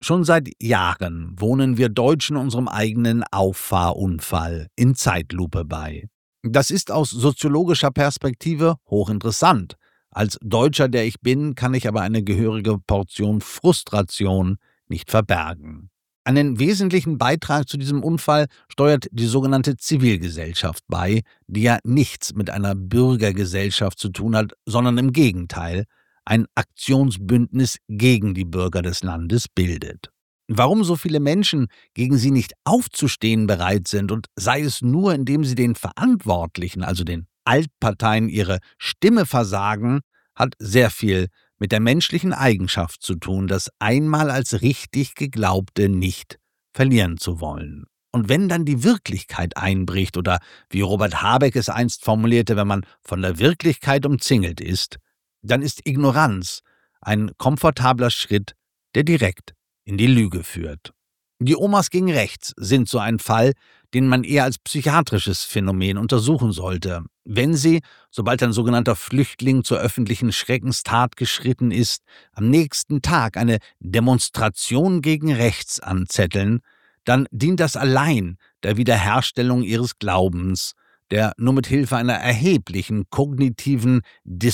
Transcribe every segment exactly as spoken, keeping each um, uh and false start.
Schon seit Jahren wohnen wir Deutschen unserem eigenen Auffahrunfall in Zeitlupe bei. Das ist aus soziologischer Perspektive hochinteressant. Als Deutscher, der ich bin, kann ich aber eine gehörige Portion Frustration nicht verbergen. Einen wesentlichen Beitrag zu diesem Unfall steuert die sogenannte Zivilgesellschaft bei, die ja nichts mit einer Bürgergesellschaft zu tun hat, sondern im Gegenteil ein Aktionsbündnis gegen die Bürger des Landes bildet. Warum so viele Menschen gegen sie nicht aufzustehen bereit sind und sei es nur, indem sie den Verantwortlichen, also den Altparteien, ihre Stimme versagen, hat sehr viel mit der menschlichen Eigenschaft zu tun, das einmal als richtig Geglaubte nicht verlieren zu wollen. Und wenn dann die Wirklichkeit einbricht oder, wie Robert Habeck es einst formulierte, wenn man von der Wirklichkeit umzingelt ist, dann ist Ignoranz ein komfortabler Schritt, der direkt in die Lüge führt. Die Omas gegen rechts sind so ein Fall, den man eher als psychiatrisches Phänomen untersuchen sollte. Wenn sie, sobald ein sogenannter Flüchtling zur öffentlichen Schreckenstat geschritten ist, am nächsten Tag eine Demonstration gegen rechts anzetteln, dann dient das allein der Wiederherstellung ihres Glaubens, der nur mit Hilfe einer erheblichen kognitiven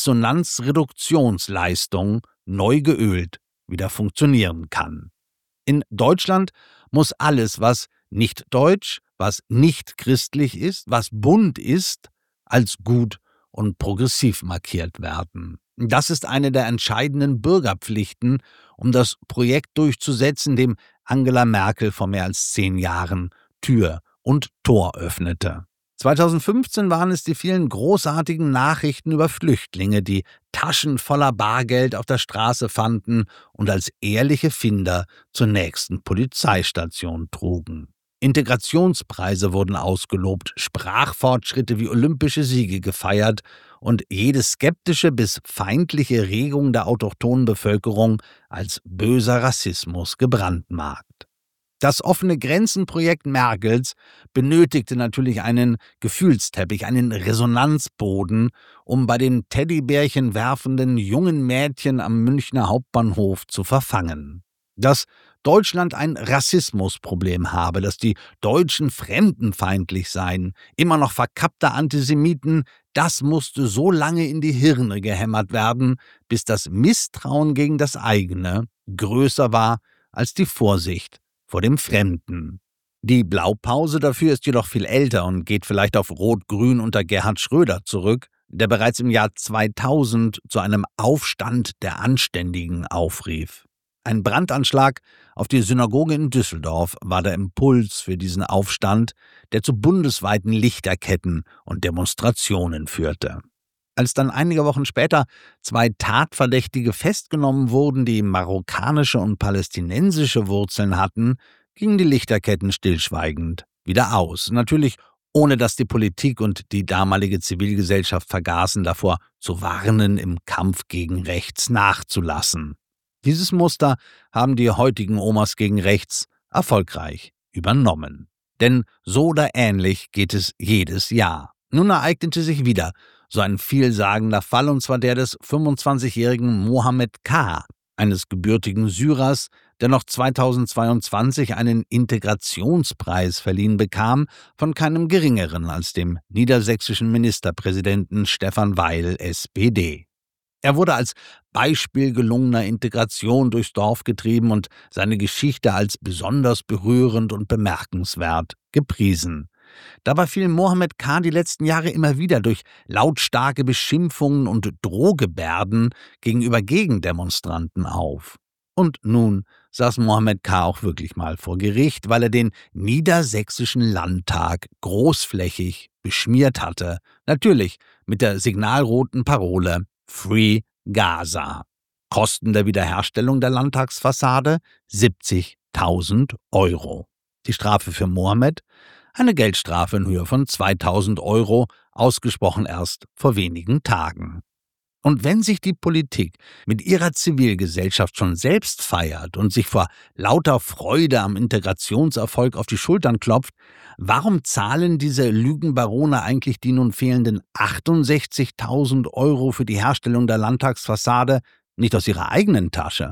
Dissonanzreduktionsleistung neu geölt wieder funktionieren kann. In Deutschland muss alles, was nicht deutsch, was nicht christlich ist, was bunt ist, als gut und progressiv markiert werden. Das ist eine der entscheidenden Bürgerpflichten, um das Projekt durchzusetzen, dem Angela Merkel vor mehr als zehn Jahren Tür und Tor öffnete. zweitausendfünfzehn waren es die vielen großartigen Nachrichten über Flüchtlinge, die Taschen voller Bargeld auf der Straße fanden und als ehrliche Finder zur nächsten Polizeistation trugen. Integrationspreise wurden ausgelobt, Sprachfortschritte wie olympische Siege gefeiert und jede skeptische bis feindliche Regung der autochthonen Bevölkerung als böser Rassismus gebrandmarkt. Das offene Grenzenprojekt Merkels benötigte natürlich einen Gefühlsteppich, einen Resonanzboden, um bei den Teddybärchen werfenden jungen Mädchen am Münchner Hauptbahnhof zu verfangen. Dass Deutschland ein Rassismusproblem habe, dass die Deutschen fremdenfeindlich seien, immer noch verkappte Antisemiten, das musste so lange in die Hirne gehämmert werden, bis das Misstrauen gegen das eigene größer war als die Vorsicht vor dem Fremden. Die Blaupause dafür ist jedoch viel älter und geht vielleicht auf Rot-Grün unter Gerhard Schröder zurück, der bereits im Jahr zweitausend zu einem Aufstand der Anständigen aufrief. Ein Brandanschlag auf die Synagoge in Düsseldorf war der Impuls für diesen Aufstand, der zu bundesweiten Lichterketten und Demonstrationen führte. Als dann einige Wochen später zwei Tatverdächtige festgenommen wurden, die marokkanische und palästinensische Wurzeln hatten, gingen die Lichterketten stillschweigend wieder aus. Natürlich ohne dass die Politik und die damalige Zivilgesellschaft vergaßen, davor zu warnen, im Kampf gegen rechts nachzulassen. Dieses Muster haben die heutigen Omas gegen rechts erfolgreich übernommen. Denn so oder ähnlich geht es jedes Jahr. Nun ereignete sich wieder so ein vielsagender Fall, und zwar der des fünfundzwanzigjährigen Mohammed K., eines gebürtigen Syrers, der noch zweitausendzweiundzwanzig einen Integrationspreis verliehen bekam von keinem geringeren als dem niedersächsischen Ministerpräsidenten Stefan Weil, S P D. Er wurde als Beispiel gelungener Integration durchs Dorf getrieben und seine Geschichte als besonders berührend und bemerkenswert gepriesen. Dabei fiel Mohammed K. die letzten Jahre immer wieder durch lautstarke Beschimpfungen und Drohgebärden gegenüber Gegendemonstranten auf. Und nun saß Mohammed K. auch wirklich mal vor Gericht, weil er den niedersächsischen Landtag großflächig beschmiert hatte. Natürlich mit der signalroten Parole Free Gaza. Kosten der Wiederherstellung der Landtagsfassade siebzigtausend Euro. Die Strafe für Mohammed? Eine Geldstrafe in Höhe von zweitausend Euro, ausgesprochen erst vor wenigen Tagen. Und wenn sich die Politik mit ihrer Zivilgesellschaft schon selbst feiert und sich vor lauter Freude am Integrationserfolg auf die Schultern klopft, warum zahlen diese Lügenbarone eigentlich die nun fehlenden achtundsechzigtausend Euro für die Herstellung der Landtagsfassade nicht aus ihrer eigenen Tasche?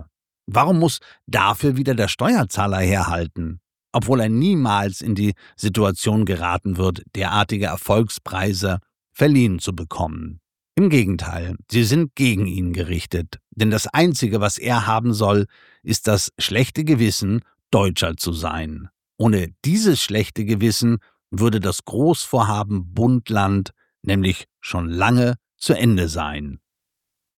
Warum muss dafür wieder der Steuerzahler herhalten, obwohl er niemals in die Situation geraten wird, derartige Erfolgspreise verliehen zu bekommen? Im Gegenteil, sie sind gegen ihn gerichtet, denn das Einzige, was er haben soll, ist das schlechte Gewissen, Deutscher zu sein. Ohne dieses schlechte Gewissen würde das Großvorhaben Bund-Land nämlich schon lange zu Ende sein.